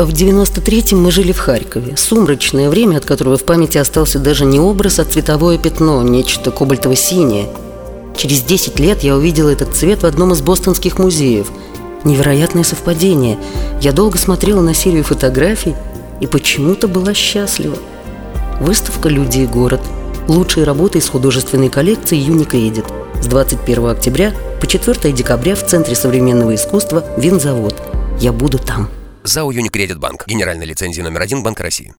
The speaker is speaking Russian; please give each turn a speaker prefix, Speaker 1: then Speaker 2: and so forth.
Speaker 1: В 93-м мы жили в Харькове. Сумрачное время, от которого в памяти остался даже не образ, а цветовое пятно, нечто кобальтово-синее. Через 10 лет я увидела этот цвет в одном из бостонских музеев. Невероятное совпадение. Я долго смотрела на серию фотографий и почему-то была счастлива. Выставка «Люди и город». Лучшие работы из художественной коллекции «Юник Эдит». С 21 октября по 4 декабря в Центре современного искусства «Винзавод». Я буду там.
Speaker 2: ЗАО «Юникредит Банк». Генеральная лицензия номер 1 Банка России.